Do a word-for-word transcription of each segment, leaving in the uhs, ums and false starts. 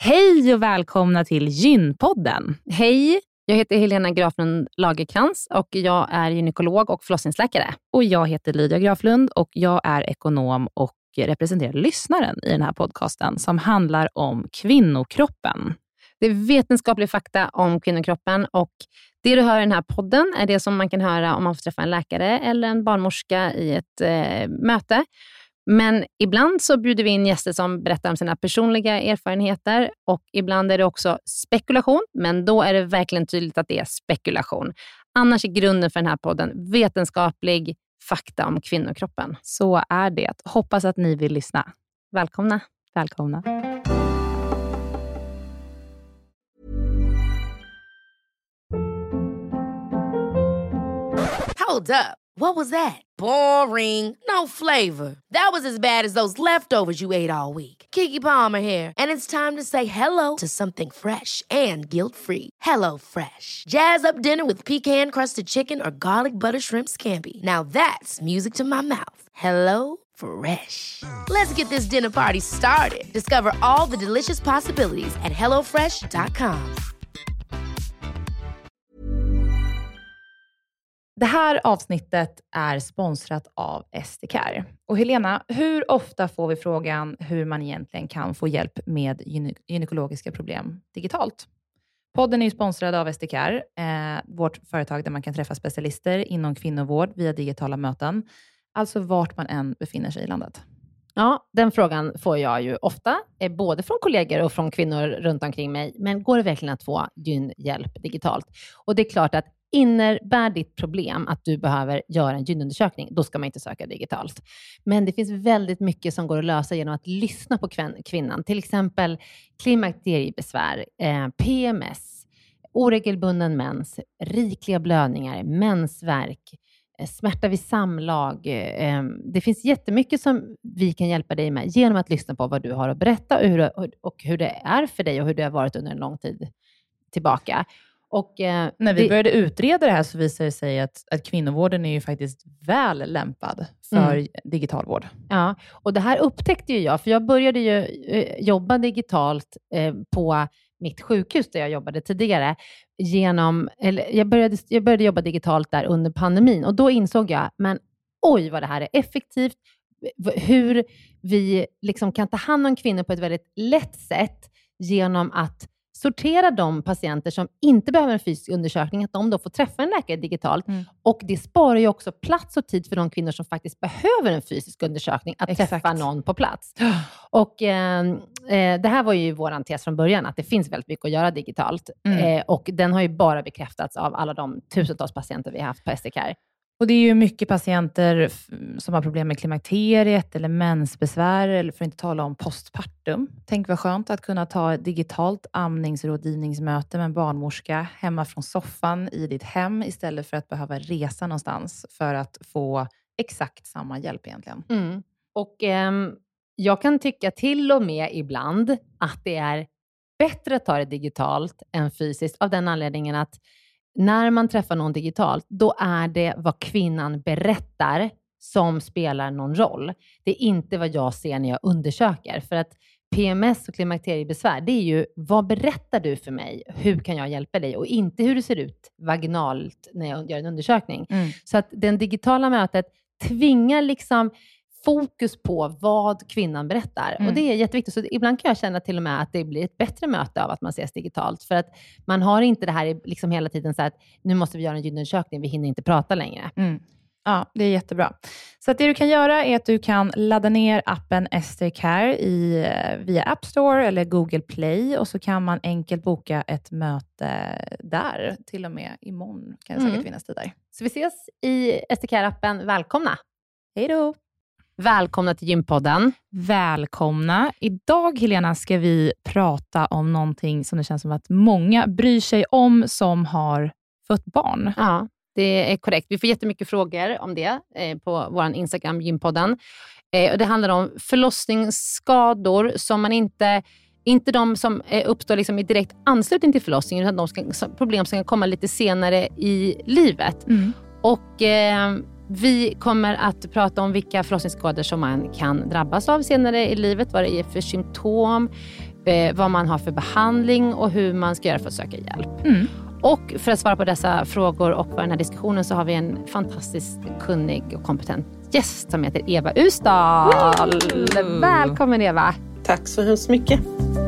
Hej och välkomna till Gynpodden. Hej, jag heter Helena Graflund Lagerkrans och jag är gynekolog och förlossningsläkare. Och jag heter Lydia Graflund och jag är ekonom och representerar lyssnaren i den här podcasten som handlar om kvinnokroppen. Det är vetenskaplig fakta om kvinnokroppen och det du hör i den här podden är det som man kan höra om man får träffa en läkare eller en barnmorska i ett eh, möte. Men ibland så bjuder vi in gäster som berättar om sina personliga erfarenheter och ibland är det också spekulation, men då är det verkligen tydligt att det är spekulation. Annars är grunden för den här podden vetenskaplig fakta om kvinnokroppen. Så är det. Hoppas att ni vill lyssna. Välkomna. Välkomna. Hold up. What was that? Boring. No flavor. That was as bad as those leftovers you ate all week. Keke Palmer here, and it's time to say hello to something fresh and guilt-free. Hello Fresh. Jazz up dinner with pecan-crusted chicken or garlic butter shrimp scampi. Now that's music to my mouth. Hello Fresh. Let's get this dinner party started. Discover all the delicious possibilities at hello fresh dot com. Det här avsnittet är sponsrat av Estecare. Och Helena, hur ofta får vi frågan hur man egentligen kan få hjälp med gyne- gynekologiska problem digitalt? Podden är ju sponsrad av Estecare, eh, vårt företag där man kan träffa specialister inom kvinnovård via digitala möten. Alltså vart man än befinner sig i landet. Ja, den frågan får jag ju ofta, eh, både från kollegor och från kvinnor runt omkring mig. Men går det verkligen att få gynhjälp digitalt? Och det är klart att innebär ditt problem att du behöver göra en gynundersökning, då ska man inte söka digitalt. Men det finns väldigt mycket som går att lösa genom att lyssna på kvin- kvinnan. Till exempel klimakteriebesvär, eh, P M S, oregelbunden mens, rikliga blödningar, mensvärk, eh, smärta vid samlag. Eh, det finns jättemycket som vi kan hjälpa dig med genom att lyssna på vad du har att berätta och hur, och hur det är för dig och hur det har varit under en lång tid tillbaka. Och, eh, När vi det, började utreda det här så visade det sig att, att kvinnovården är ju faktiskt väl lämpad för mm. digital vård. Ja, och det här upptäckte ju jag, för jag började ju eh, jobba digitalt eh, på mitt sjukhus där jag jobbade tidigare. Genom, eller jag, började, jag började jobba digitalt där under pandemin och då insåg jag, men oj vad det här är effektivt. Hur vi liksom kan ta hand om kvinnor på ett väldigt lätt sätt genom att sortera de patienter som inte behöver en fysisk undersökning, att de då får träffa en läkare digitalt. Mm. Och det sparar ju också plats och tid för de kvinnor som faktiskt behöver en fysisk undersökning att Exakt. träffa någon på plats. Och eh, det här var ju våran tes från början, att det finns väldigt mycket att göra digitalt. Mm. Eh, och den har ju bara bekräftats av alla de tusentals patienter vi har haft på Estecare. Och det är ju mycket patienter som har problem med klimakteriet eller mensbesvär, eller för att inte tala om postpartum. Tänk vad skönt att kunna ta ett digitalt amningsrådgivningsmöte med en barnmorska hemma från soffan i ditt hem istället för att behöva resa någonstans för att få exakt samma hjälp egentligen. Mm. Och eh, jag kan tycka till och med ibland att det är bättre att ta det digitalt än fysiskt av den anledningen att när man träffar någon digitalt, då är det vad kvinnan berättar som spelar någon roll. Det är inte vad jag ser när jag undersöker. För att P M S och klimakteriebesvär, det är ju vad berättar du för mig? Hur kan jag hjälpa dig? Och inte hur det ser ut vaginalt när jag gör en undersökning. Mm. Så att den digitala mötet tvingar liksom fokus på vad kvinnan berättar. Mm. Och det är jätteviktigt. Så ibland kan jag känna till och med att det blir ett bättre möte av att man ses digitalt. För att man har inte det här liksom hela tiden så att nu måste vi göra en gynundersökning, vi hinner inte prata längre. Mm. Ja, det är jättebra. Så att det du kan göra är att du kan ladda ner appen Estecare i, via App Store eller Google Play. Och så kan man enkelt boka ett möte där. Till och med imorgon kan det säkert mm. finnas tid där. Så vi ses i Estecare-appen. Välkomna! Hej då! Välkomna till Gynpodden. Välkomna. Idag, Helena, ska vi prata om någonting som det känns som att många bryr sig om som har fött barn. Ja, det är korrekt. Vi får jättemycket frågor om det eh, på vår Instagram, Gynpodden. Eh, och det handlar om förlossningsskador som man inte... Inte de som eh, uppstår liksom i direkt anslutning till förlossningen, utan de ska, problem som kan komma lite senare i livet. Mm. Och... Eh, Vi kommer att prata om vilka förlossningsskador som man kan drabbas av senare i livet, vad det är för symptom, eh, vad man har för behandling och hur man ska göra för att söka hjälp. Mm. Och för att svara på dessa frågor och på den här diskussionen så har vi en fantastiskt kunnig och kompetent gäst som heter Eva Usdahl. Mm. Välkommen Eva! Tack så hemskt mycket!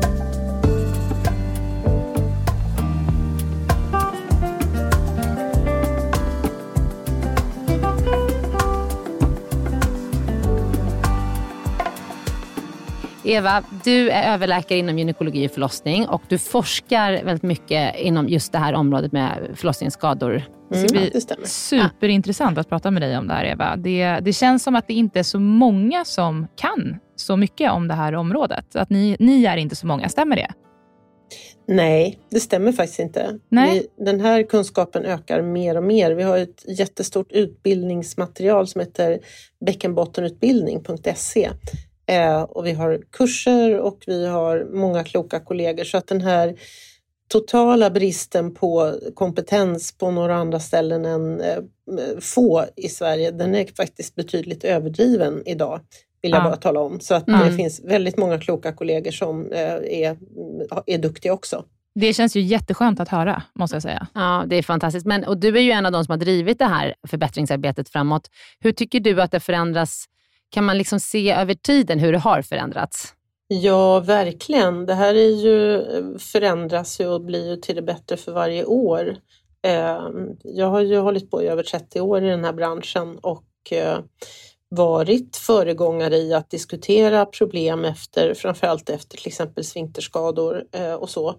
Eva, du är överläkare inom gynekologi och förlossning och du forskar väldigt mycket inom just det här området med förlossningsskador. Det ska bli mm, superintressant att prata med dig om det här, Eva. Det, det känns som att det inte är så många som kan så mycket om det här området. Att ni, ni är inte så många, stämmer det? Nej, det stämmer faktiskt inte. Nej. Vi, den här kunskapen ökar mer och mer. Vi har ett jättestort utbildningsmaterial som heter bäckenbottenutbildning punkt se. Eh, och vi har kurser och vi har många kloka kollegor. Så att den här totala bristen på kompetens på några andra ställen än eh, få i Sverige, den är faktiskt betydligt överdriven idag, vill jag ja. bara tala om. Så att mm. det finns väldigt många kloka kollegor som eh, är, är duktiga också. Det känns ju jätteskönt att höra, måste jag säga. Ja, det är fantastiskt. Men, och du är ju en av de som har drivit det här förbättringsarbetet framåt. Hur tycker du att det förändras? Kan man liksom se över tiden hur det har förändrats? Ja, verkligen. Det här är ju, förändras ju och blir ju till det bättre för varje år. Jag har ju hållit på i över trettio år i den här branschen och varit föregångare i att diskutera problem efter, framförallt efter till exempel sfinkterskador och så.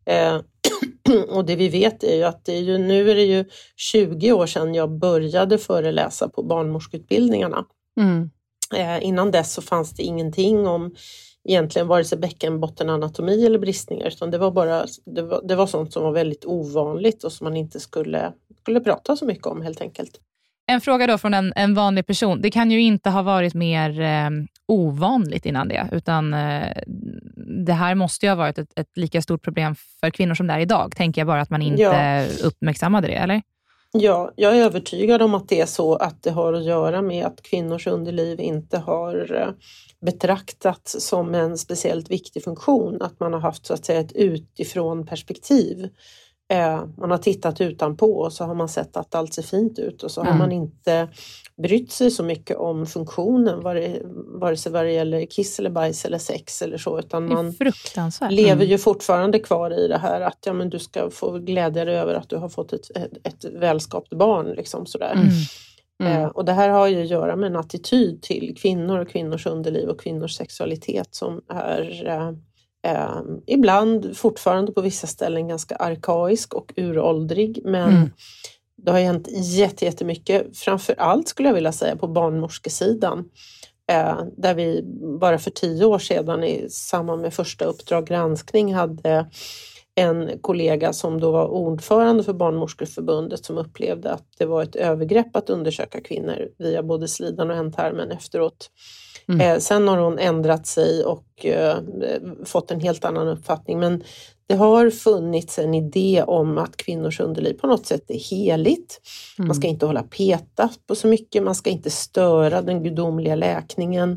Och det vi vet är ju att det är ju, nu är det ju tjugo år sedan jag började föreläsa på barnmorskeutbildningarna. Mm. Eh, innan dess så fanns det ingenting om egentligen vare sig bäckenbottenanatomi eller bristningar, utan det var bara det var, det var sånt som var väldigt ovanligt och som man inte skulle, skulle prata så mycket om helt enkelt. En fråga då från en, en vanlig person. Det kan ju inte ha varit mer eh, ovanligt innan det, utan eh, det här måste ju ha varit ett, ett lika stort problem för kvinnor som det är idag. Tänker jag bara att man inte ja. uppmärksammade det, eller? Ja, jag är övertygad om att det är så att det har att göra med att kvinnors underliv inte har betraktats som en speciellt viktig funktion. Att man har haft så att säga ett utifrån perspektiv. Man har tittat utanpå och så har man sett att allt ser fint ut och så mm. har man inte brytt sig så mycket om funktionen vare, vare sig vad det gäller kiss eller bajs eller sex eller så, utan man lever ju fortfarande kvar i det här att ja, men du ska få glädja dig över att du har fått ett, ett, ett välskapt barn liksom sådär. Mm. Mm. Eh, och det här har ju att göra med en attityd till kvinnor och kvinnors underliv och kvinnors sexualitet som är eh, Eh, ibland fortfarande på vissa ställen ganska arkaisk och uråldrig, men mm. det har hänt jätte, jättemycket, framförallt skulle jag vilja säga på barnmorskesidan, eh, där vi bara för tio år sedan i samband med första Uppdrag granskning hade en kollega som då var ordförande för Barnmorskeförbundet som upplevde att det var ett övergrepp att undersöka kvinnor via både slidan och ändtarmen efteråt. Mm. Eh, sen har hon ändrat sig och eh, fått en helt annan uppfattning. Men det har funnits en idé om att kvinnors underliv på något sätt är heligt. Mm. Man ska inte hålla peta på så mycket. Man ska inte störa den gudomliga läkningen.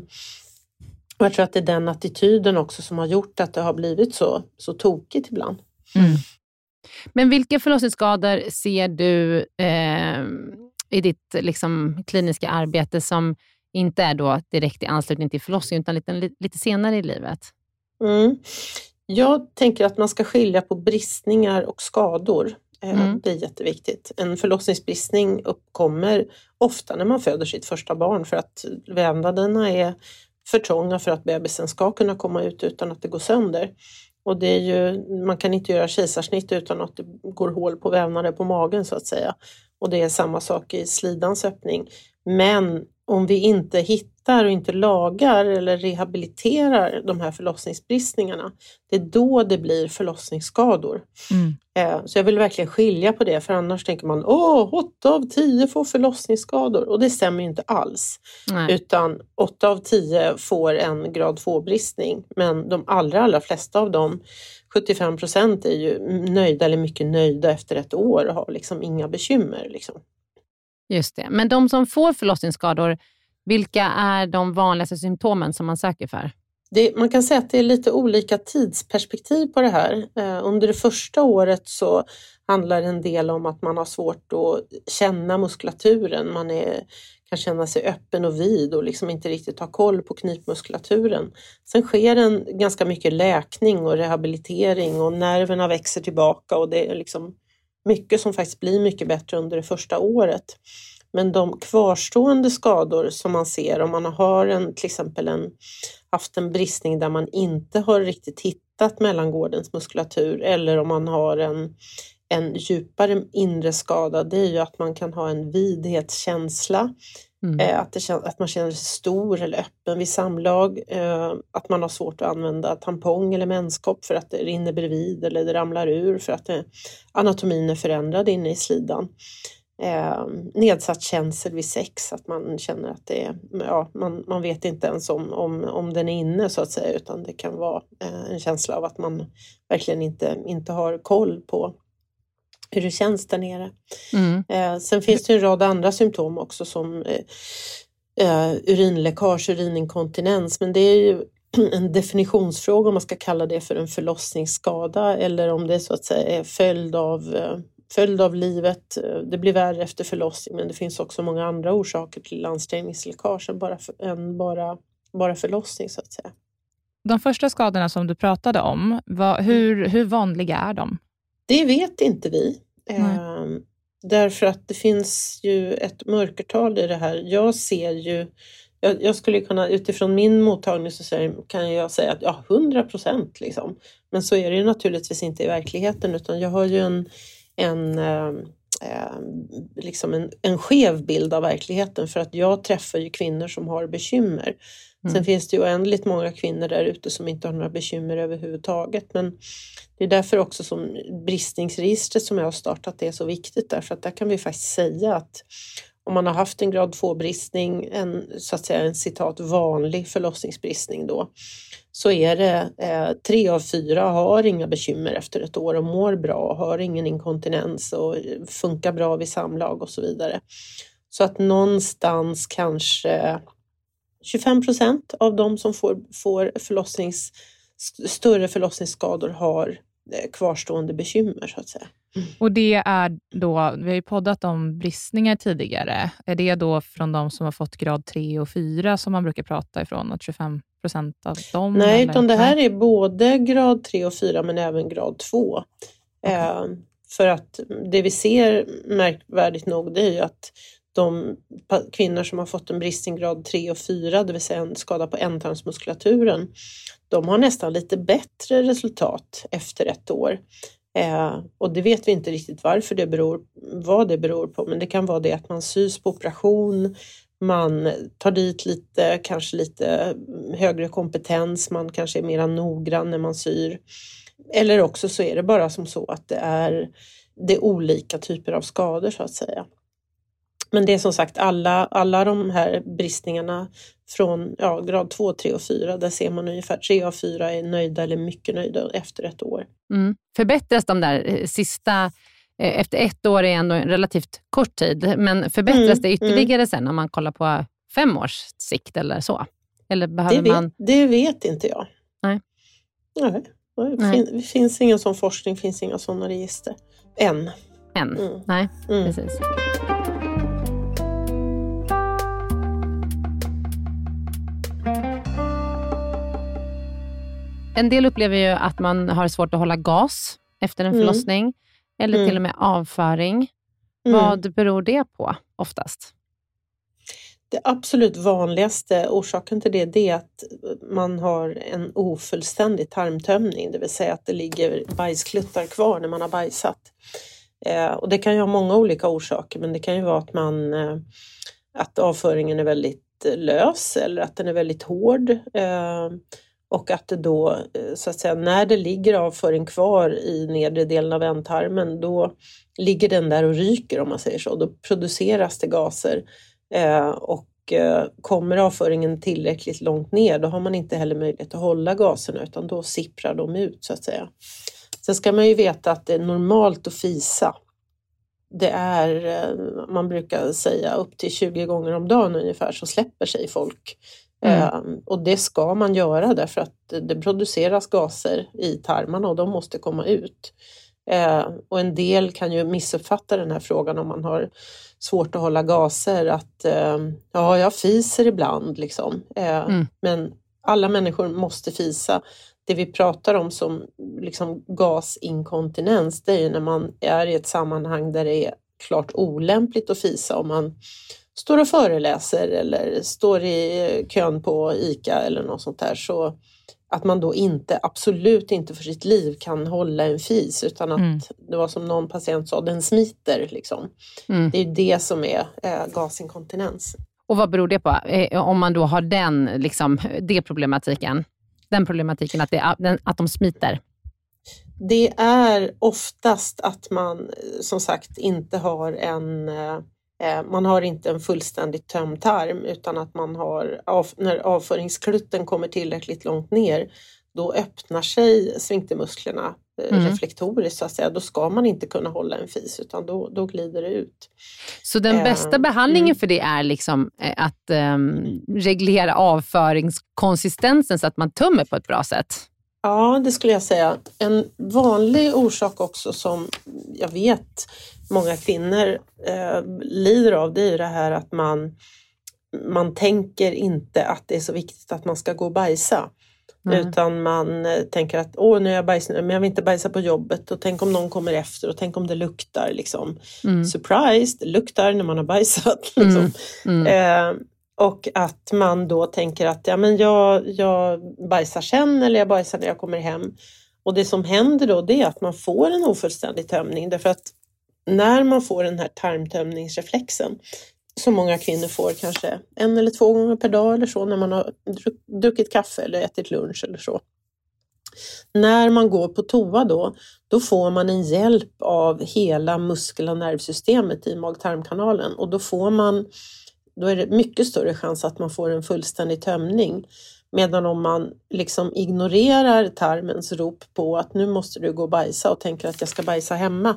Och jag tror att det är den attityden också som har gjort att det har blivit så, så tokigt ibland. Mm. Men vilka förlossningsskador ser du eh, i ditt liksom, kliniska arbete som inte är då direkt i anslutning till förlossning utan lite, lite senare i livet? Mm. Jag tänker att man ska skilja på bristningar och skador. Mm. Det är jätteviktigt. En förlossningsbristning uppkommer ofta när man föder sitt första barn för att vävnaderna är för trånga för att bebisen ska kunna komma ut utan att det går sönder. Och det är ju, man kan inte göra kejsarsnitt utan att det går hål på vävnader på magen så att säga. Och det är samma sak i slidans öppning. Men om vi inte hittar och inte lagar eller rehabiliterar de här förlossningsbristningarna, det är då det blir förlossningsskador. Mm. Så jag vill verkligen skilja på det, för annars tänker man åh, åtta av tio får förlossningsskador. Och det stämmer ju inte alls. Nej. Utan åtta av tio får en grad två-bristning. Men de allra, allra flesta av dem, sjuttiofem procent, är ju nöjda eller mycket nöjda efter ett år och har liksom inga bekymmer liksom. Just det. Men de som får förlossningsskador, vilka är de vanligaste symptomen som man söker för? Det, man kan säga att det är lite olika tidsperspektiv på det här. Eh, under det första året så handlar det en del om att man har svårt att känna muskulaturen. Man är, kan känna sig öppen och vid och liksom inte riktigt ha koll på knipmuskulaturen. Sen sker en ganska mycket läkning och rehabilitering och nerverna växer tillbaka och det är liksom mycket som faktiskt blir mycket bättre under det första året. Men de kvarstående skador som man ser om man har en, till exempel en, haft en bristning där man inte har riktigt hittat mellangårdens muskulatur eller om man har en, en djupare inre skada, det är ju att man kan ha en vidhetskänsla. Mm. Eh, att, det, att man känner sig stor eller öppen vid samlag. Eh, att man har svårt att använda tampong eller menskopp för att det rinner bredvid eller det ramlar ur för att det, anatomin är förändrad inne i slidan. Eh, nedsatt känsel vid sex, att man känner att det är, ja, man, man vet inte ens om, om, om den är inne så att säga, utan det kan vara eh, en känsla av att man verkligen inte, inte har koll på hur det känns där nere. Mm. Eh, sen finns det en rad andra symptom också som eh, urinläckage, urininkontinens, men det är ju en definitionsfråga om man ska kalla det för en förlossningsskada eller om det så att säga är följd av eh, följd av livet. Det blir värre efter förlossning, men det finns också många andra orsaker till ansträngningsläckage än bara, än bara, bara förlossning så att säga. De första skadorna som du pratade om, vad, hur, hur vanliga är de? Det vet inte vi. Eh, därför att det finns ju ett mörkertal i det här. Jag ser ju, jag, jag skulle kunna utifrån min mottagning så säger, kan jag säga att ja, hundra procent liksom. Men så är det ju naturligtvis inte i verkligheten, utan jag har ju en En, eh, liksom en, en skev bild av verkligheten för att jag träffar ju kvinnor som har bekymmer. Mm. Sen finns det ju oändligt många kvinnor där ute som inte har några bekymmer överhuvudtaget, men det är därför också som bristningsregistret som jag har startat är så viktigt, därför att där kan vi faktiskt säga att om man har haft en grad två bristning, en, så att säga en citat vanlig förlossningsbristning då, så är det eh, tre av fyra har inga bekymmer efter ett år och mår bra, har ingen inkontinens och funkar bra vid samlag och så vidare. Så att någonstans kanske tjugofem procent av de som får, får förlossnings, större förlossningsskador har eh, kvarstående bekymmer så att säga. Mm. Och det är då, vi har ju poddat om bristningar tidigare, är det då från de som har fått grad tre och fyra som man brukar prata ifrån, att tjugofem procent av dem? Nej, eller? utan det här är både grad tre och fyra men även grad två. Okay. Eh, för att det vi ser märkvärdigt nog, det är ju att de kvinnor som har fått en bristning grad tre och fyra, det vill säga en skada på ändtarmsmuskulaturen, de har nästan lite bättre resultat efter ett år. Eh, och det vet vi inte riktigt varför det beror, vad det beror på, men det kan vara det att man sys på operation, man tar dit lite, kanske lite högre kompetens, man kanske är mer noggrann när man syr. Eller också så är det bara som så att det är, det är olika typer av skador så att säga. Men det är som sagt alla, alla de här bristningarna från ja, grad två, tre och fyra, där ser man ungefär tre av fyra är nöjda eller mycket nöjda efter ett år. Mm. Förbättras de där sista, efter ett år är ändå en relativt kort tid, men förbättras mm, det ytterligare mm. sen om man kollar på fem års sikt eller så? Eller behöver det, vet, man... det vet inte jag. Nej. Nej. Det fin, finns ingen sån forskning, finns inga sådana register. Än. Än, mm. nej, mm. precis. En del upplever ju att man har svårt att hålla gas efter en förlossning. Mm. Eller mm. till och med avföring. Mm. Vad beror det på oftast? Det absolut vanligaste orsaken till det, det är att man har en ofullständig tarmtömning. Det vill säga att det ligger bajskluttar kvar när man har bajsat. Eh, och det kan ju ha många olika orsaker. Men det kan ju vara att, man, eh, att avföringen är väldigt lös. Eller att den är väldigt hård. Eh, Och att det då, så att säga, när det ligger avföring kvar i nedre delen av ändtarmen, då ligger den där och ryker om man säger så. Då produceras det gaser eh, och eh, kommer avföringen tillräckligt långt ner, då har man inte heller möjlighet att hålla gaserna, utan då sipprar de ut så att säga. Sen ska man ju veta att det är normalt att fisa. Det är, man brukar säga upp till tjugo gånger om dagen ungefär, så släpper sig folk Mm. Eh, och det ska man göra därför att det produceras gaser i tarmarna och de måste komma ut. Eh, och en del kan ju missuppfatta den här frågan om man har svårt att hålla gaser. Att eh, ja, jag fiser ibland liksom. Eh, mm. Men alla människor måste fisa. Det vi pratar om som liksom gasinkontinens, det är ju när man är i ett sammanhang där det är klart olämpligt att fisa. Om man står och föreläser eller står i kön på ICA eller något sånt där, så att man då inte, absolut inte för sitt liv kan hålla en fis, utan att mm. det var som någon patient sa, den smiter liksom. Mm. Det är ju det som är eh, gasinkontinens. Och vad beror det på? Eh, om man då har den, liksom, det problematiken, den problematiken att, det, att de smiter? Det är oftast att man som sagt inte har en... Eh, Man har inte en fullständigt tömd tarm, utan att man har, när avföringsklutten kommer tillräckligt långt ner, då öppnar sig sfinktermusklerna mm. reflektoriskt så att säga. Då ska man inte kunna hålla en fis, utan då, då glider det ut. Så den eh, bästa behandlingen mm. för det är liksom att um, reglera avföringskonsistensen så att man tömmer på ett bra sätt? Ja, det skulle jag säga. En vanlig orsak också som jag vet många kvinnor eh, lider av, det är ju det här att man, man tänker inte att det är så viktigt att man ska gå och bajsa. Mm. Utan man eh, tänker att åh, nu är jag bajsnödig, men jag vill inte bajsa på jobbet. Och tänk om någon kommer efter och tänk om det luktar. Liksom. Mm. Surprise, det luktar när man har bajsat. Liksom. Mm. Mm. Eh, Och att man då tänker att ja, men jag, jag bajsar sen eller jag bajsar när jag kommer hem. Och det som händer då, det är att man får en ofullständig tömning. Därför att när man får den här tarmtömningsreflexen, som många kvinnor får kanske en eller två gånger per dag eller så, när man har druckit kaffe eller ätit lunch eller så. När man går på toa då, då får man en hjälp av hela muskel- och nervsystemet i mag-tarmkanalen. Och då får man... Då är det mycket större chans att man får en fullständig tömning. Medan om man liksom ignorerar tarmens rop på att nu måste du gå och bajsa och tänker att jag ska bajsa hemma.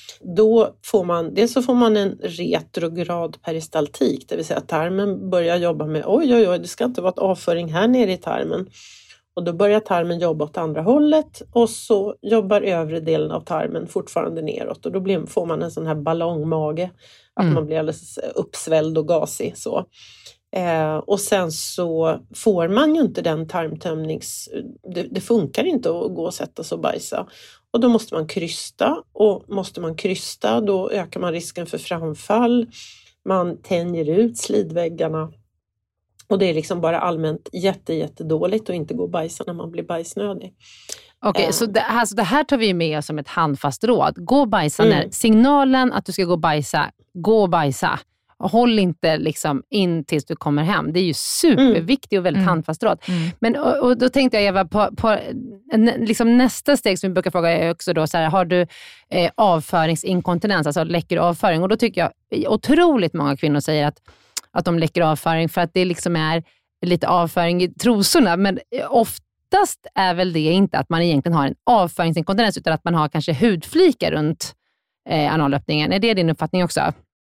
Då får man, dels så får man en retrograd peristaltik. Det vill säga att tarmen börjar jobba med oj oj oj, det ska inte vara ett avföring här nere i tarmen. Och då börjar tarmen jobba åt andra hållet och så jobbar övre delen av tarmen fortfarande neråt. Och då blir, får man en sån här ballongmage. Att mm. man blir alldeles uppsvälld och gasig. Så. Eh, och sen så får man ju inte den tarmtömnings... Det, det funkar inte att gå och sätta sig och bajsa. Och då måste man krysta. Och måste man krysta då ökar man risken för framfall. Man tänjer ut slidväggarna. Och det är liksom bara allmänt jätte, jätte dåligt att inte gå och bajsa när man blir bajsnödig. Okej, okay, mm. så, det, alltså det här tar vi med oss som ett handfast råd. Gå och bajsa mm. när signalen att du ska gå och bajsa, gå och bajsa. Håll inte liksom in tills du kommer hem. Det är ju superviktigt och väldigt mm. handfast råd. Mm. Men, och, och då tänkte jag Eva, på, på liksom nästa steg som vi brukar fråga är också då, så här, har du eh, avföringsinkontinens, alltså läcker avföring? Och då tycker jag otroligt många kvinnor säger att, att de läcker avföring för att det liksom är lite avföring i trosorna. Men ofta Oftast är väl det inte att man egentligen har en avföringsinkontinens, utan att man har kanske hudflikar runt eh, analöppningen. Är det din uppfattning också?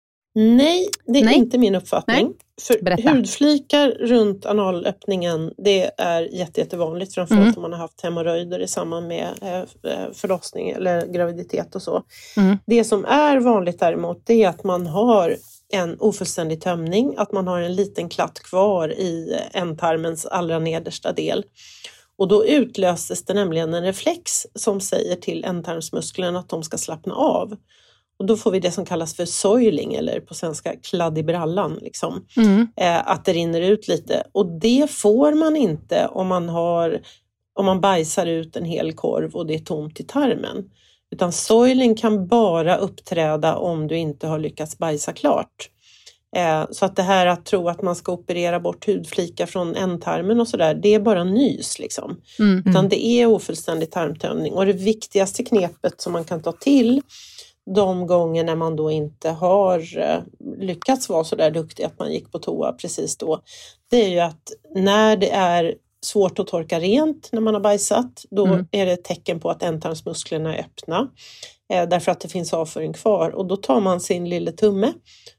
Nej, det är Nej. inte min uppfattning. Nej. För Berätta. Hudflikar runt analöppningen, det är jätte, jättevanligt. Framförallt mm. om man har haft hemorrojder i samband med eh, förlossning eller graviditet och så. Mm. Det som är vanligt däremot, det är att man har en ofullständig tömning. Att man har en liten klatt kvar i ändtarmens allra nedersta del. Och då utlöses det nämligen en reflex som säger till ändtarmsmusklerna att de ska slappna av. Och då får vi det som kallas för soiling, eller på svenska kladd i brallan. Liksom. Mm. Eh, att det rinner ut lite. Och det får man inte om man, har, om man bajsar ut en hel korv och det är tomt i tarmen. Utan soiling kan bara uppträda om du inte har lyckats bajsa klart. Eh, så att det här att tro att man ska operera bort hudflikar från ändtarmen och sådär, det är bara nys liksom. Mm, Utan mm. det är ofullständig tarmtömning. Och det viktigaste knepet som man kan ta till de gånger när man då inte har eh, lyckats vara så där duktig att man gick på toa precis då, det är ju att när det är svårt att torka rent när man har bajsat, då mm. är det ett tecken på att ändtarmsmusklerna är öppna. Eh, därför att det finns avföring kvar. Och då tar man sin lilla tumme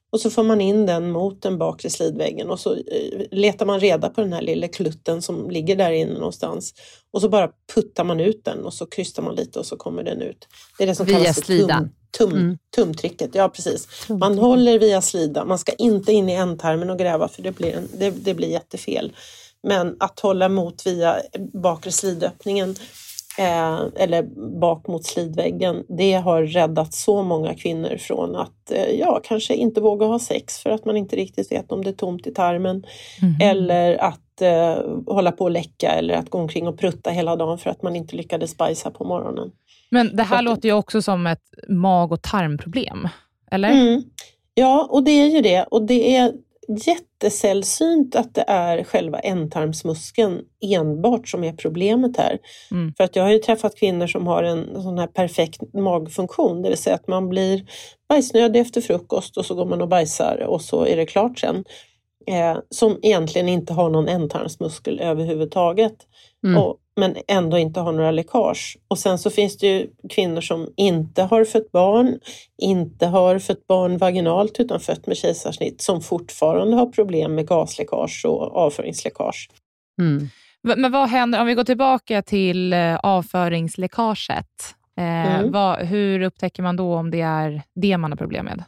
Och så får man in den mot den bakre slidväggen och så letar man reda på den här lilla klutten som ligger där inne någonstans. Och så bara puttar man ut den och så krystar man lite och så kommer den ut. Det är det som via kallas för tum, tum, mm. tumtricket. Ja, precis. Tumtricket. Man håller via slida. Man ska inte in i ändtarmen och gräva för det blir, en, det, det blir jättefel. Men att hålla mot via bakre slidöppningen Eh, eller bak mot slidväggen, det har räddat så många kvinnor från att eh, ja, kanske inte våga ha sex för att man inte riktigt vet om det är tomt i tarmen. Mm. Eller att eh, hålla på och läcka eller att gå omkring och prutta hela dagen för att man inte lyckades bajsa på morgonen. Men det här att, låter ju också som ett mag- och tarmproblem, eller? Mm. Ja, och det är ju det. Och det är jättesällsynt att det är själva ändtarmsmuskeln enbart som är problemet här. Mm. För att jag har ju träffat kvinnor som har en sån här perfekt magfunktion. Det vill säga att man blir bajsnödig efter frukost och så går man och bajsar och så är det klart sen. Eh, som egentligen inte har någon ändtarmsmuskel överhuvudtaget. Mm. Och, men ändå inte har några läckage. Och sen så finns det ju kvinnor som inte har fött barn, inte har fött barn vaginalt utan fött med kejsarsnitt, som fortfarande har problem med gasläckage och avföringsläckage. Mm. Men vad händer om vi går tillbaka till avföringsläckaget? Eh, mm. vad, hur upptäcker man då om det är det man har problem med?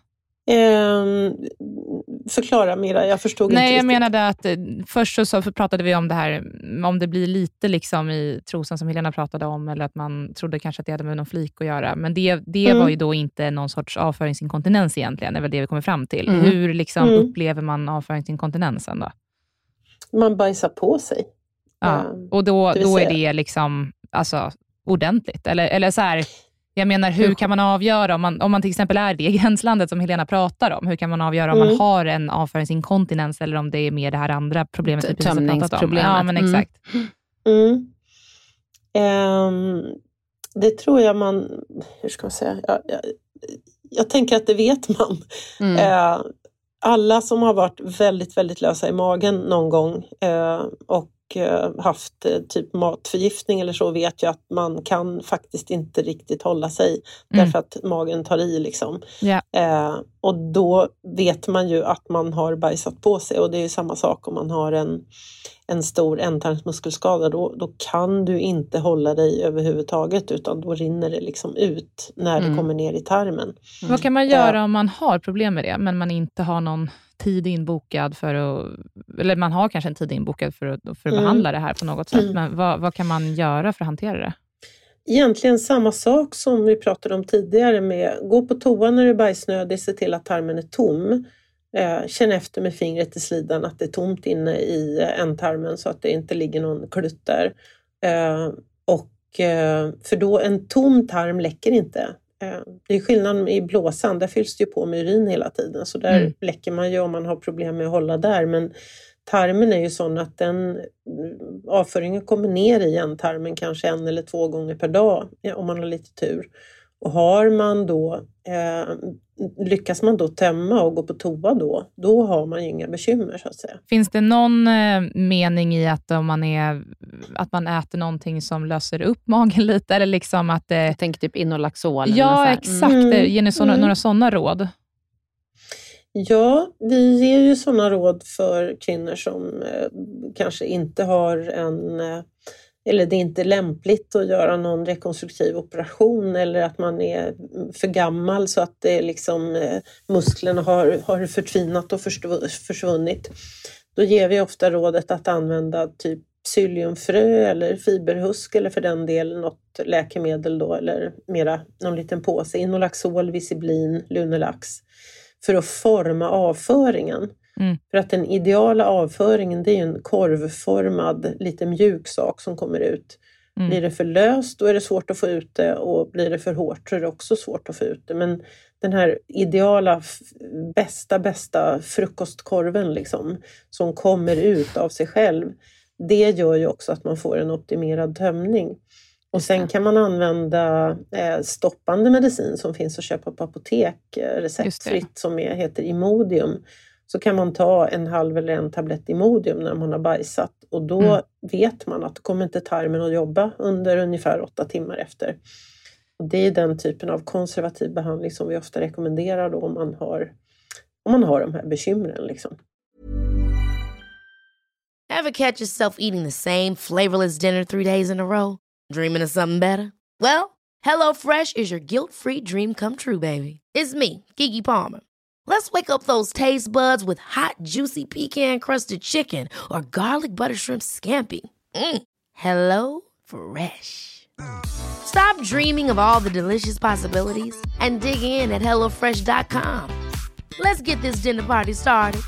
Eh, förklara Mira, jag förstod Nej, inte jag riktigt. menade att först så, så pratade vi om det här, om det blir lite liksom i trosan som Helena pratade om, eller att man trodde kanske att det hade med någon flik att göra, men det, det mm. var ju då inte någon sorts avföringsinkontinens egentligen, det är väl det vi kommer fram till. Mm. Hur liksom mm. upplever man avföringsinkontinensen då? Man bajsar på sig. Ja, och då, då är det liksom alltså, ordentligt, eller, eller så här. Jag menar, hur kan man avgöra om man, om man till exempel är i gränslandet som Helena pratar om? Hur kan man avgöra om mm. man har en avföringsinkontinens eller om det är mer det här andra problemet vi precis har pratat om? Ja, men exakt. Mm. Mm. Um, det tror jag man, hur ska man säga? Jag, jag, jag tänker att det vet man. Mm. Uh, alla som har varit väldigt, väldigt lösa i magen någon gång uh, och haft typ matförgiftning eller så vet ju att man kan faktiskt inte riktigt hålla sig mm. därför att magen tar i liksom. Yeah. Eh, och då vet man ju att man har bajsat på sig och det är ju samma sak om man har en, en stor ändtarmsmuskelskada, då, då kan du inte hålla dig överhuvudtaget utan då rinner det liksom ut när mm. det kommer ner i tarmen. Mm. Vad kan man göra eh, om man har problem med det men man inte har någon tid inbokad för att, eller man har kanske en tid inbokad för att, för att mm. behandla det här på något sätt, men vad, vad kan man göra för att hantera det? Egentligen samma sak som vi pratade om tidigare med gå på toa när du är bajsnödig, se till att tarmen är tom. Eh, känn efter med fingret i slidan att det är tomt inne i ändtarmen så att det inte ligger någon klutt där. Eh, och, eh, för då en tom tarm läcker inte. Det är skillnad i blåsan, där fylls det ju på med urin hela tiden. Så där mm. läcker man ju om man har problem med att hålla där. Men tarmen är ju sån att den avföringen kommer ner i en tarmen kanske en eller två gånger per dag om man har lite tur. Och har man då, eh, lyckas man då tömma och gå på toa då, då har man ju inga bekymmer så att säga. Finns det någon eh, mening i att om man är, att man äter någonting som löser upp magen lite, eller liksom att... Eh, Jag tänker typ Inolaxol. Ja, exakt. Mm. Ger ni såna, mm. några sådana råd? Ja, vi ger ju sådana råd för kvinnor som eh, kanske inte har en... Eh, eller det är inte lämpligt att göra någon rekonstruktiv operation eller att man är för gammal så att det liksom, eh, musklerna har, har förtvinat och försvunnit. Då ger vi ofta rådet att använda typ psylliumfrö eller fiberhusk eller för den delen något läkemedel då, eller mera någon liten påse, Inolaxol, Visiblin, Lunelax, för att forma avföringen. Mm. För att den ideala avföringen, det är en korvformad lite mjuk sak som kommer ut. Mm. Blir det för löst då är det svårt att få ut det, och blir det för hårt så är det också svårt att få ut det. Men den här ideala bästa bästa frukostkorven liksom, som kommer ut av sig själv, det gör ju också att man får en optimerad tömning. Och sen kan man använda eh, stoppande medicin som finns att köpa på apotek eh, receptfritt som är, heter Imodium. Så kan man ta en halv eller en tablett Imodium när man har bajsat. Och då mm. vet man att kommer inte tarmen att jobba under ungefär åtta timmar efter. Och det är den typen av konservativ behandling som vi ofta rekommenderar då om man har om man har de här bekymren liksom. Ever catch yourself eating the same flavorless dinner three days in a row? Dreaming of something better? Well, HelloFresh is your guilt-free dream come true, baby. It's me, Keke Palmer. Let's wake up those taste buds with hot, juicy pecan-crusted chicken or garlic butter shrimp scampi. Mm. Hello Fresh. Stop dreaming of all the delicious possibilities and dig in at hello fresh dot com. Let's get this dinner party started.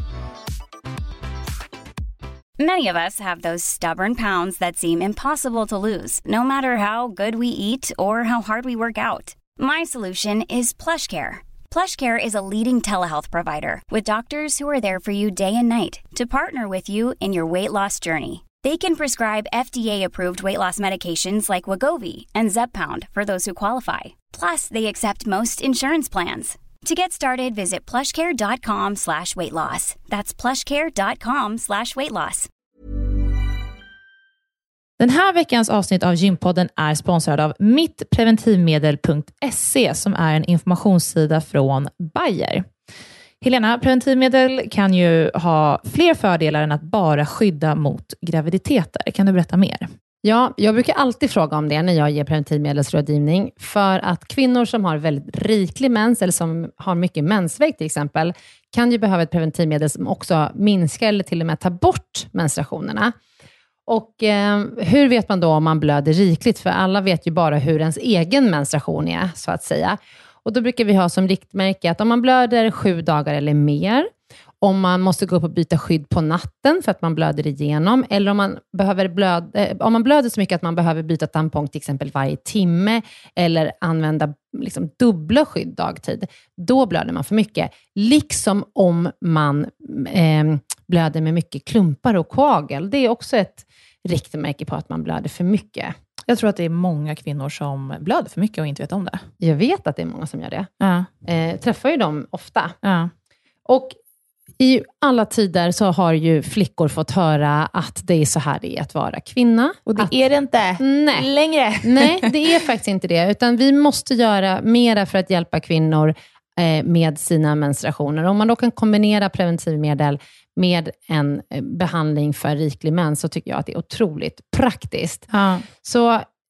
Many of us have those stubborn pounds that seem impossible to lose, no matter how good we eat or how hard we work out. My solution is PlushCare. PlushCare is a leading telehealth provider with doctors who are there for you day and night to partner with you in your weight loss journey. They can prescribe F D A-approved weight loss medications like Wegovy and Zepbound for those who qualify. Plus, they accept most insurance plans. To get started, visit plushcare.com slash weight loss. That's plushcare.com slash weight loss. Den här veckans avsnitt av Gympodden är sponsrad av mittpreventivmedel punkt se som är en informationssida från Bayer. Helena, preventivmedel kan ju ha fler fördelar än att bara skydda mot graviditeter. Kan du berätta mer? Ja, jag brukar alltid fråga om det när jag ger preventivmedelsrådgivning. För att kvinnor som har väldigt riklig mens eller som har mycket mensvärk till exempel kan ju behöva ett preventivmedel som också minskar eller till och med tar bort menstruationerna. Och eh, hur vet man då om man blöder rikligt? För alla vet ju bara hur ens egen menstruation är, så att säga. Och då brukar vi ha som riktmärke att om man blöder sju dagar eller mer, om man måste gå upp och byta skydd på natten för att man blöder igenom, eller om man, behöver blöda, om man blöder så mycket att man behöver byta tampong till exempel varje timme, eller använda liksom dubbla skydd dagtid, då blöder man för mycket. Liksom om man eh, blöder med mycket klumpar och koagel. Det är också ett riktmärke på att man blöder för mycket. Jag tror att det är många kvinnor som blöder för mycket och inte vet om det. Jag vet att det är många som gör det. Ja. Eh, träffar ju dem ofta. Ja. Och i alla tider så har ju flickor fått höra att det är så här det är att vara kvinna. Och det att, är det inte nej, längre. Nej, det är faktiskt inte det. Utan vi måste göra mera för att hjälpa kvinnor eh, med sina menstruationer. Om man då kan kombinera preventivmedel med en eh, behandling för riklig mens, så tycker jag att det är otroligt praktiskt. Ja. Så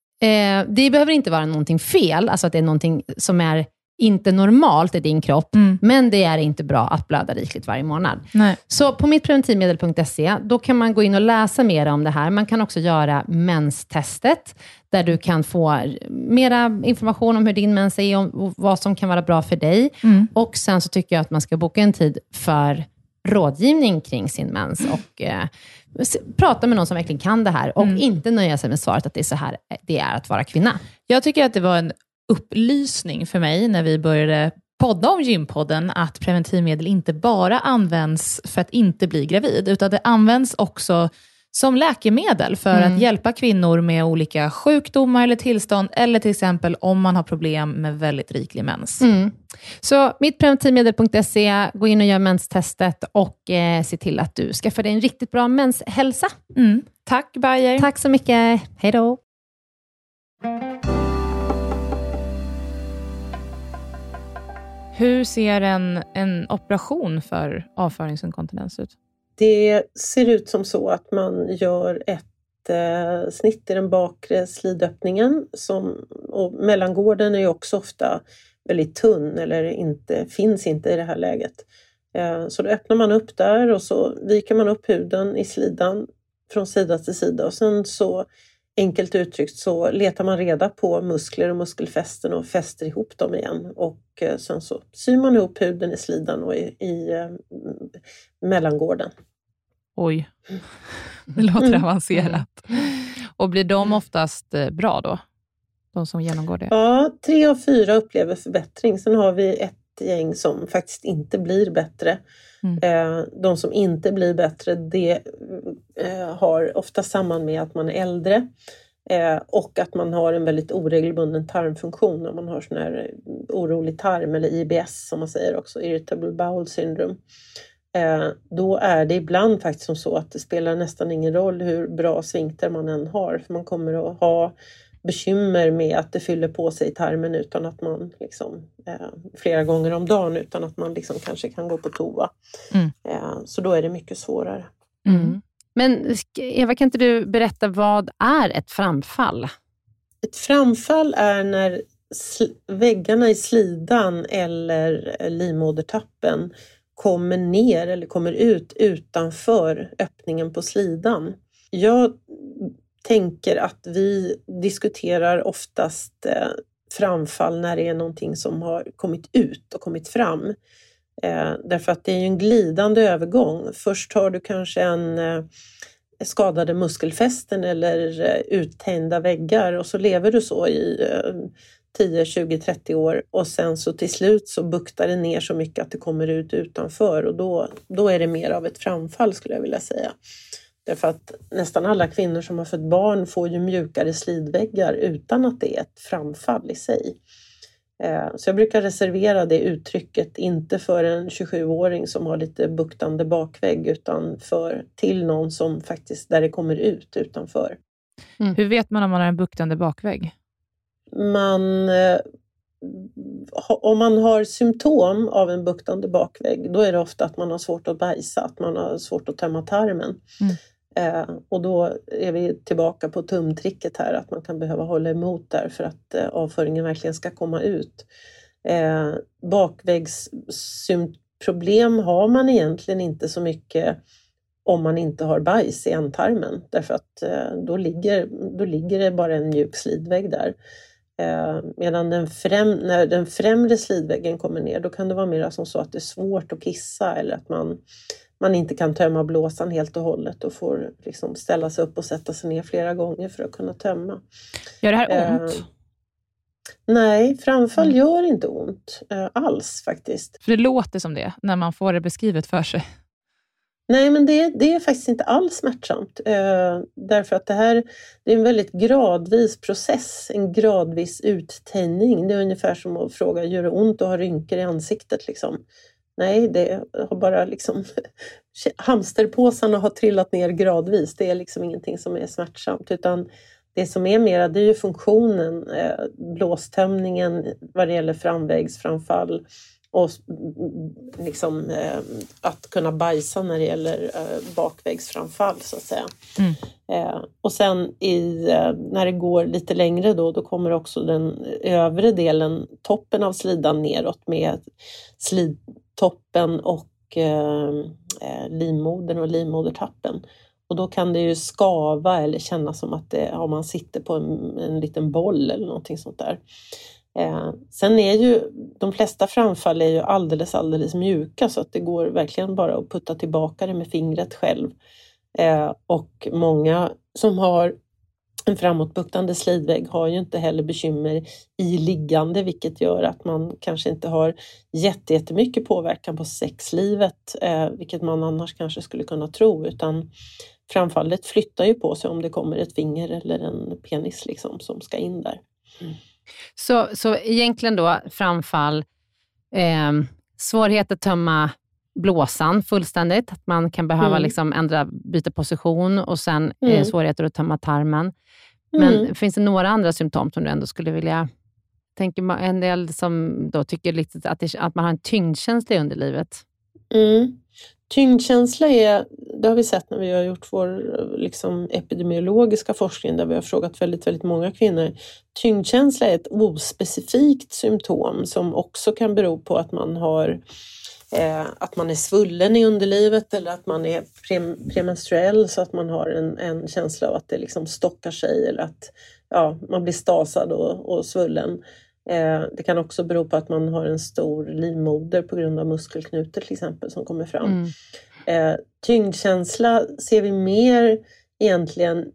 eh, det behöver inte vara någonting fel. Alltså att det är någonting som är inte normalt i din kropp, mm. men det är inte bra att blöda rikligt varje månad. Nej. Så på mittpreventivmedel punkt se, då kan man gå in och läsa mer om det här. Man kan också göra menstestet, där du kan få mera information om hur din mens är och vad som kan vara bra för dig. Mm. Och sen så tycker jag att man ska boka en tid för rådgivning kring sin mens och eh, prata med någon som verkligen kan det här och mm. inte nöja sig med svaret att det är så här det är att vara kvinna. Jag tycker att det var en upplysning för mig när vi började podda om Gympodden att preventivmedel inte bara används för att inte bli gravid, utan det används också som läkemedel för mm. att hjälpa kvinnor med olika sjukdomar eller tillstånd, eller till exempel om man har problem med väldigt riklig mens. Mm. Så mittpreventivmedel punkt se, gå in och gör menstestet och eh, se till att du skaffar dig en riktigt bra menshälsa. Mm. Tack Bayer. Tack så mycket. Hej då. Hur ser en, en operation för avföringsinkontinens ut? Det ser ut som så att man gör ett eh, snitt i den bakre slidöppningen. Som, och mellangården är ju också ofta väldigt tunn eller inte, finns inte i det här läget. Eh, så då öppnar man upp där och så viker man upp huden i slidan från sida till sida. Och sen så enkelt uttryckt så letar man reda på muskler och muskelfästen och fäster ihop dem igen. Och sen så syr man ihop huden i slidan och i, i eh, mellangården. Oj, det låter avancerat. Och blir de oftast bra då? De som genomgår det? Ja, tre av fyra upplever förbättring. Sen har vi ett gäng som faktiskt inte blir bättre. Mm. De som inte blir bättre, det har ofta samman med att man är äldre och att man har en väldigt oregelbunden tarmfunktion. Om man har sån här orolig tarm eller I B S som man säger också, irritable bowel syndrome. Då är det ibland faktiskt som så att det spelar nästan ingen roll hur bra sfinkter man än har. För man kommer att ha bekymmer med att det fyller på sig i tarmen utan att man liksom, eh, flera gånger om dagen utan att man liksom kanske kan gå på toa. Mm. Eh, så då är det mycket svårare. Mm. Men Eva, kan inte du berätta vad är ett framfall? Ett framfall är när sl- väggarna i slidan eller livmodertappen kommer ner eller kommer ut utanför öppningen på slidan. Jag tänker att vi diskuterar oftast eh, framfall när det är någonting som har kommit ut och kommit fram. Eh, därför att det är ju en glidande övergång. Först har du kanske en eh, skadade muskelfästen eller eh, uttänjda väggar och så lever du så i eh, tio, tjugo, trettio år och sen så till slut så buktar det ner så mycket att det kommer ut utanför och då, då är det mer av ett framfall skulle jag vilja säga. Därför att nästan alla kvinnor som har fått barn får ju mjukare slidväggar utan att det är ett framfall i sig. Så jag brukar reservera det uttrycket inte för en tjugosjuåring som har lite buktande bakvägg utan för till någon som faktiskt där det kommer ut utanför. Mm. Hur vet man om man har en buktande bakvägg? Man, om man har symptom av en buktande bakvägg då är det ofta att man har svårt att bajsa, att man har svårt att tömma tarmen. Mm. Eh, och då är vi tillbaka på tumtricket här att man kan behöva hålla emot där för att eh, avföringen verkligen ska komma ut. Eh, bakvägsproblem har man egentligen inte så mycket om man inte har bajs i ändtarmen därför att eh, då, ligger, då ligger det bara en mjuk slidvägg där. Eh, medan den främ, när den främre slidväggen kommer ner då kan det vara mer som så att det är svårt att kissa eller att man man inte kan tömma blåsan helt och hållet och får liksom ställa sig upp och sätta sig ner flera gånger för att kunna tömma. Gör det här ont? Eh, nej, framfall mm. gör inte ont eh, alls faktiskt. För det låter som det när man får det beskrivet för sig. Nej, men det, det är faktiskt inte alls smärtsamt. Eh, därför att det här det är en väldigt gradvis process, en gradvis uttänjning. Det är ungefär som att fråga, gör det ont och har rynkor i ansiktet liksom? Nej, det har bara liksom hamsterpåsarna har trillat ner gradvis. Det är liksom ingenting som är smärtsamt utan det som är mera det är ju funktionen, eh, blåstömningen vad det gäller framvägsframfall och liksom eh, att kunna bajsa när det gäller eh, bakvägsframfall så att säga. Mm. Eh, och sen i, eh, när det går lite längre då, då kommer också den övre delen, toppen av slidan neråt med slidtoppen och eh, livmodern och livmodertappen. Och då kan det ju skava eller kännas som att det, om man sitter på en, en liten boll eller någonting sånt där. Eh, sen är ju de flesta framfall är ju alldeles alldeles mjuka så att det går verkligen bara att putta tillbaka det med fingret själv. Eh, och många som har en framåtbuktande slidvägg har ju inte heller bekymmer i liggande vilket gör att man kanske inte har jättemycket påverkan på sexlivet eh, vilket man annars kanske skulle kunna tro utan framfallet flyttar ju på sig om det kommer ett finger eller en penis liksom som ska in där. Mm. Så, så egentligen då framfall, eh, svårighet att tömma blåsan fullständigt. Att man kan behöva mm. liksom ändra, byta position och sen mm. eh, svårigheter att tömma tarmen. Men mm. finns det några andra symptom som du ändå skulle vilja tänka en del som då tycker lite att, det, att man har en tyngdkänsla i underlivet? Mm. Tyngdkänsla är, det har vi sett när vi har gjort vår liksom, epidemiologiska forskning där vi har frågat väldigt, väldigt många kvinnor. Tyngdkänsla är ett ospecifikt symptom som också kan bero på att man har eh, att man är svullen i underlivet eller att man är pre- premenstruell så att man har en, en känsla av att det liksom stockar sig eller att ja, man blir stasad och, och svullen. Det kan också bero på att man har en stor livmoder på grund av muskelknutor till exempel som kommer fram. Mm. Eh, tyngdkänsla ser vi mer egentligen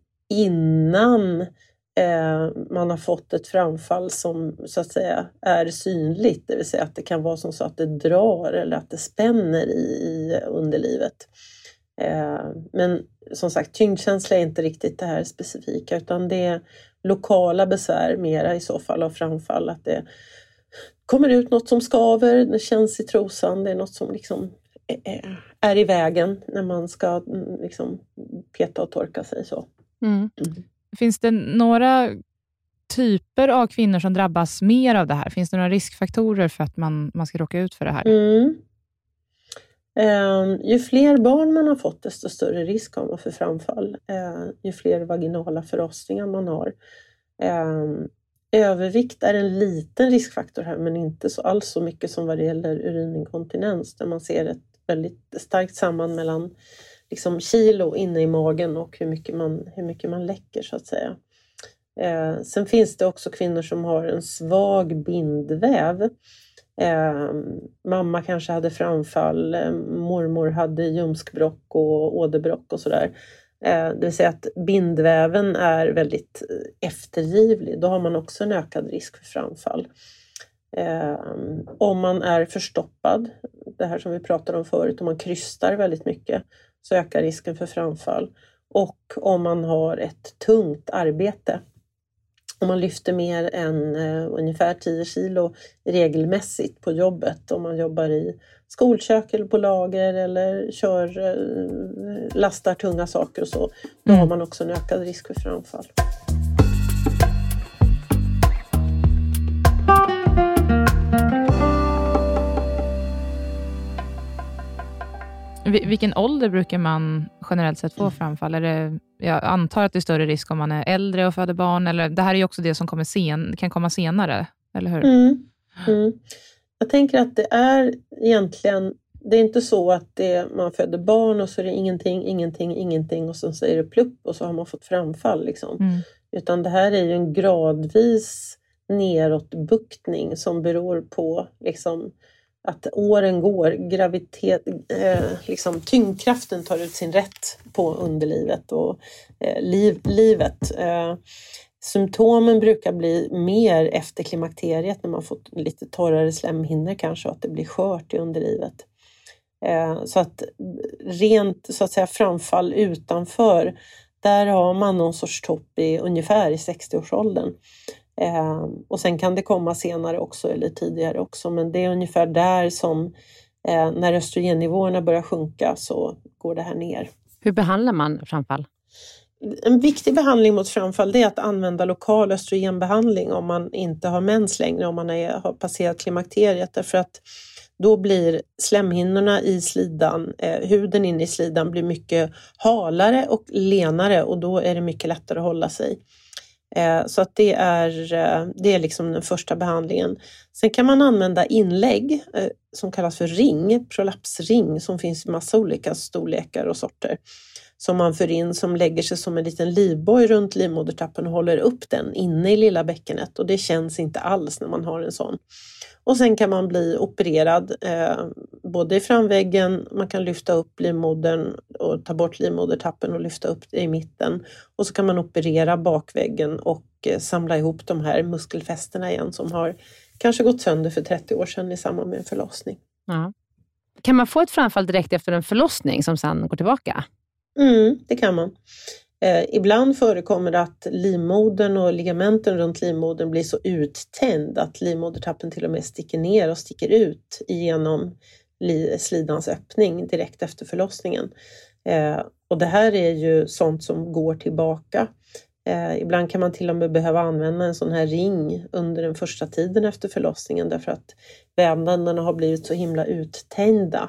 innan eh, man har fått ett framfall som så att säga är synligt. Det vill säga att det kan vara som så att det drar eller att det spänner i, i underlivet. Eh, men som sagt, tyngdkänsla är inte riktigt det här specifika utan det är lokala besvär mera i så fall av framfall. Att det kommer ut något som skaver, det känns i trosan, det är något som liksom är, är i vägen när man ska liksom peta och torka sig så. Mm. Mm. Finns det några typer av kvinnor som drabbas mer av det här? Finns det några riskfaktorer för att man, man ska råka ut för det här? Mm. Eh, ju fler barn man har fått, desto större risk har man för framfall. Eh, ju fler vaginala förlossningar man har. Eh, övervikt är en liten riskfaktor här, men inte så alls så mycket som vad det gäller urininkontinens, där man ser ett väldigt starkt samband mellan liksom kilo inne i magen och hur mycket man, hur mycket man läcker, så att säga. Eh, sen finns det också kvinnor som har en svag bindväv. Eh, mamma kanske hade framfall, eh, mormor hade ljumskbråck och åderbråck och sådär. Eh, det vill säga att bindväven är väldigt eftergivlig. Då har man också en ökad risk för framfall. Eh, om man är förstoppad, det här som vi pratade om förut, om man krystar väldigt mycket, så ökar risken för framfall. Och om man har ett tungt arbete, om man lyfter mer än eh, ungefär tio kilo regelmässigt på jobbet, om man jobbar i skolkök eller på lager eller kör, eh, lastar tunga saker och så, då har man också en ökad risk för framfall. Vilken ålder brukar man generellt sett få framfall? Är det, jag antar att det är större risk om man är äldre och föder barn. Eller, det här är ju också det som kommer sen, kan komma senare, eller hur? Mm. Mm. Jag tänker att det är egentligen, det är inte så att det, man föder barn och så är det ingenting, ingenting, ingenting och sen så är det plupp och så har man fått framfall. Liksom. Mm. Utan det här är ju en gradvis neråtbuktning som beror på liksom, att åren går, graviditet, eh, liksom tyngdkraften tar ut sin rätt på underlivet och eh, liv, livet. Eh, symptomen brukar bli mer efter klimakteriet när man fått lite torrare slemhinnor kanske, och att det blir skört i underlivet. Eh, så att rent så att säga framfall utanför, där har man någon sorts topp i ungefär i sextio-årsåldern. Eh, och sen kan det komma senare också eller tidigare också, men det är ungefär där som eh, när östrogennivåerna börjar sjunka så går det här ner. Hur behandlar man framfall? En viktig behandling mot framfall är att använda lokal östrogenbehandling om man inte har mens längre, om man är, har passerat klimakteriet, därför att då blir slemhinnorna i slidan, eh, huden inne i slidan blir mycket halare och lenare, och då är det mycket lättare att hålla sig. Så att det är, det är liksom den första behandlingen. Sen kan man använda inlägg som kallas för ring, prolapsring, som finns i massa olika storlekar och sorter. Som man för in, som lägger sig som en liten livboj runt livmodertappen och håller upp den inne i lilla bäckenet. Och det känns inte alls när man har en sån. Och sen kan man bli opererad eh, både i framväggen, man kan lyfta upp livmodern och ta bort livmodertappen och lyfta upp det i mitten. Och så kan man operera bakväggen och eh, samla ihop de här muskelfästena igen som har kanske gått sönder för trettio år sedan i samband med en förlossning. Ja. Kan man få ett framfall direkt efter en förlossning som sedan går tillbaka? Mm, det kan man. Eh, ibland förekommer det att livmodern och ligamenten runt livmodern blir så uttänd att livmodertappen till och med sticker ner och sticker ut genom li- slidans öppning direkt efter förlossningen. Eh, och det här är ju sånt som går tillbaka. Eh, ibland kan man till och med behöva använda en sån här ring under den första tiden efter förlossningen, därför att vävnaderna har blivit så himla uttända.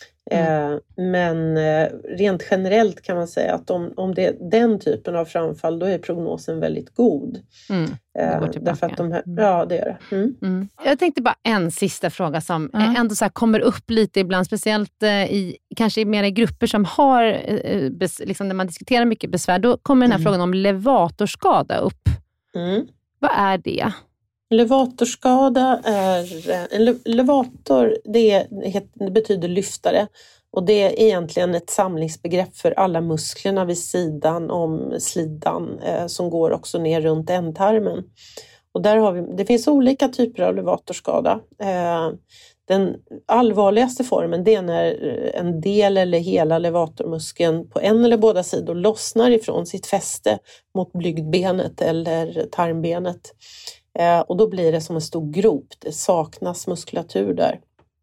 Mm. Men rent generellt kan man säga att om, om det är den typen av framfall, då är prognosen väldigt god. Mm. Det går tillbaka. Därför att de här, ja, det är det. Mm. Mm. Jag tänkte bara en sista fråga som mm. ändå så här kommer upp lite ibland, speciellt i kanske mer i grupper som har, liksom när man diskuterar mycket besvär, då kommer den här mm. frågan om levatorskada upp. Mm. Vad är det? Levatorskada är, en levator det, det betyder lyftare, och det är egentligen ett samlingsbegrepp för alla musklerna vid sidan om slidan eh, som går också ner runt ändtarmen. Och där har vi, det finns olika typer av levatorskada. Eh, den allvarligaste formen, det är när en del eller hela levatormuskeln på en eller båda sidor lossnar ifrån sitt fäste mot blygdbenet eller tarmbenet. Och då blir det som en stor grop, det saknas muskulatur där.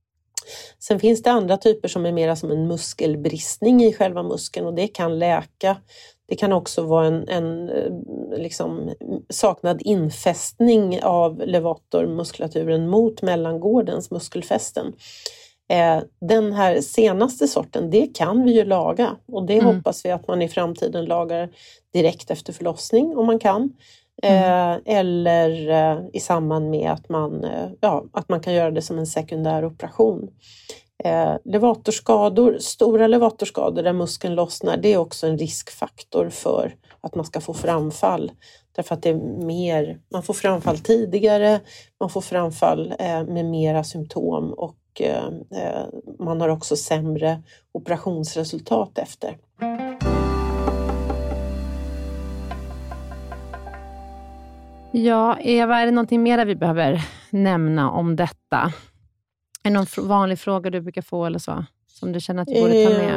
Sen finns det andra typer som är mer som en muskelbristning i själva muskeln, och det kan läka. Det kan också vara en, en liksom, saknad infästning av levatormuskulaturen mot mellangårdens muskelfästen. Eh, den här senaste sorten, det kan vi ju laga. Och det mm. hoppas vi att man i framtiden lagar direkt efter förlossning om man kan. Eh, mm. Eller eh, i samband med att man, eh, ja, att man kan göra det som en sekundär operation. Eh, levatorskador, stora levatorskador där muskeln lossnar, det är också en riskfaktor för att man ska få framfall. Därför att det är mer, man får framfall tidigare, man får framfall eh, med mera symptom och eh, man har också sämre operationsresultat efter. Ja, Eva, är det någonting mer vi behöver nämna om detta? Är det någon vanlig fråga du brukar få eller så? Som du känner att du borde ta med? Eh,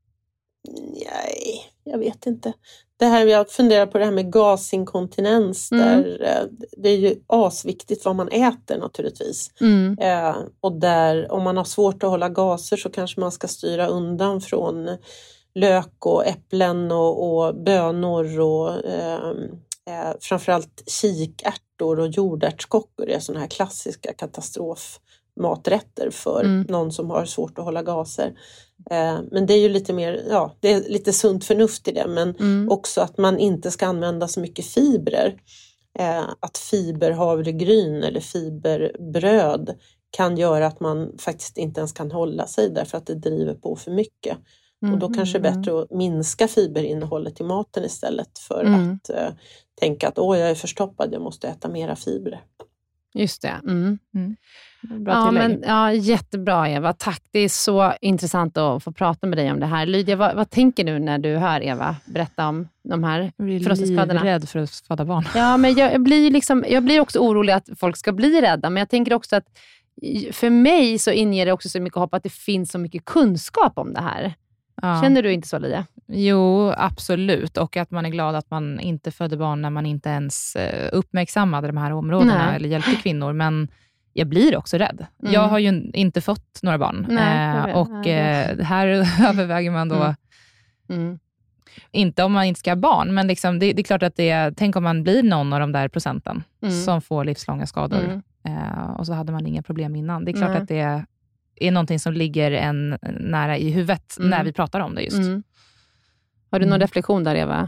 nej, jag vet inte. Det här, jag funderar på det här med gasinkontinens. Mm. Där, det är ju asviktigt vad man äter naturligtvis. Mm. Eh, och där, om man har svårt att hålla gaser så kanske man ska styra undan från lök och äpplen och, och bönor och eh, eh, framförallt kikärtor och jordärtskockor. Det är sådana här klassiska katastrofmaträtter för mm. någon som har svårt att hålla gaser. Eh, men det är ju lite mer, ja, det är lite sunt förnuft i det, men mm. också att man inte ska använda så mycket fibrer. Eh, att fiberhavregryn eller fiberbröd kan göra att man faktiskt inte ens kan hålla sig därför att det driver på för mycket. Mm. Och då kanske det är bättre att minska fiberinnehållet i maten istället för mm. att eh, tänka att åh, jag är förstoppad, jag måste äta mera fibrer. Just det. Mm. Mm. Bra ja, tillägg. men, ja, jättebra Eva, tack. Det är så intressant att få prata med dig om det här. Lydia, vad, vad tänker du när du hör Eva berätta om de här förlossningsskadorna? Jag är rädd för att föda barn. Ja, men jag, jag, blir liksom, jag blir också orolig att folk ska bli rädda, men jag tänker också att för mig så inger det också så mycket hopp att det finns så mycket kunskap om det här. Ja. Känner du inte så, Lydia? Jo, absolut. Och att man är glad att man inte födde barn när man inte ens uppmärksammade de här områdena. Nej. Eller hjälpte kvinnor. Men jag blir också rädd. Mm. Jag har ju inte fått några barn. Nej, eh, och eh, här överväger man då mm. Mm. inte om man inte ska ha barn. Men liksom, det, det är klart att det, tänk om man blir någon av de där procenten mm. som får livslånga skador. Mm. Eh, och så hade man inga problem innan. Det är klart mm. att det är är någonting som ligger en nära i huvudet mm. när vi pratar om det just. Mm. Har du någon mm. reflektion där, Eva?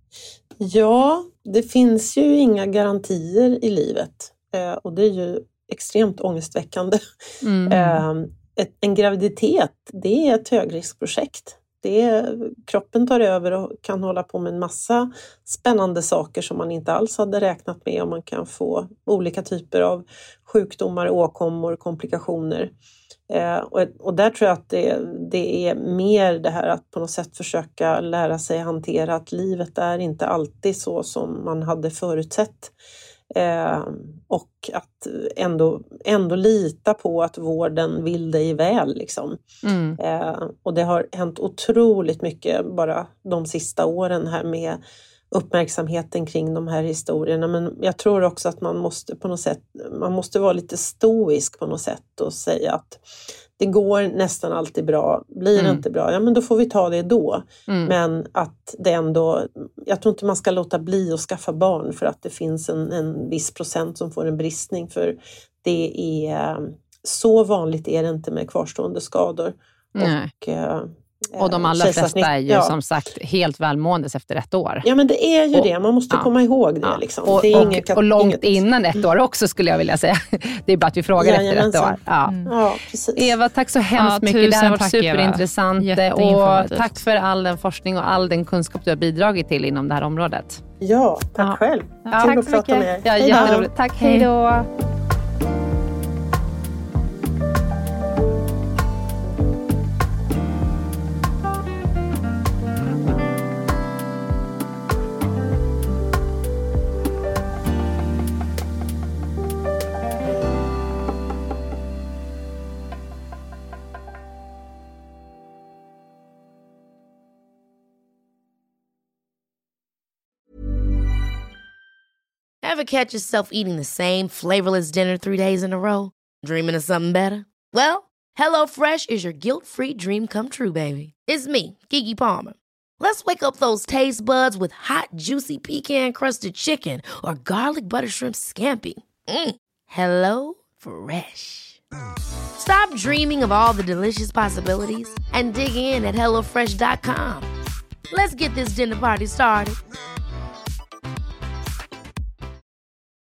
Ja, det finns ju inga garantier i livet. Eh, och det är ju extremt ångestväckande. Mm. Eh, ett, en graviditet, det är ett högriskprojekt. Det är, kroppen tar över och kan hålla på med en massa spännande saker som man inte alls hade räknat med. Och man kan få olika typer av sjukdomar, åkommor, komplikationer. Eh, och, och där tror jag att det, det är mer det här att på något sätt försöka lära sig hantera att livet är inte alltid så som man hade förutsett. Eh, och att ändå, ändå lita på att vården vill dig väl. Liksom. Mm. Eh, och det har hänt otroligt mycket bara de sista åren här med uppmärksamheten kring de här historierna. Men jag tror också att man måste på något sätt, man måste vara lite stoisk på något sätt och säga att det går nästan alltid bra. Blir det mm. inte bra, ja men då får vi ta det då. Mm. Men att det ändå, jag tror inte man ska låta bli att skaffa barn för att det finns en, en viss procent som får en bristning. För det är, så vanligt är det inte med kvarstående skador. Nej. Och eh, Och de allra flesta är ju ja. som sagt helt välmåendes efter ett år. Ja, men det är ju och, det. Man måste ja. komma ihåg det. Ja. Liksom. Och, det är och, inget, och långt inget... innan ett år också skulle jag vilja säga. Det är bara att vi frågar ja, efter ett år. Ja. Mm. Ja, precis. Eva, tack så hemskt ja, mycket. Det här var tack, superintressant. Och tack för all den forskning och all den kunskap du har bidragit till inom det här området. Ja, tack ja. själv. Ja, tack att prata med er. Ja, jätteroligt. Tack, hej då. Ever catch yourself eating the same flavorless dinner three days in a row? Dreaming of something better? Well, HelloFresh is your guilt-free dream come true, baby. It's me, Keke Palmer. Let's wake up those taste buds with hot, juicy pecan-crusted chicken or garlic butter shrimp scampi. Mm. Hello Fresh. Stop dreaming of all the delicious possibilities and dig in at hello fresh dot com. Let's get this dinner party started.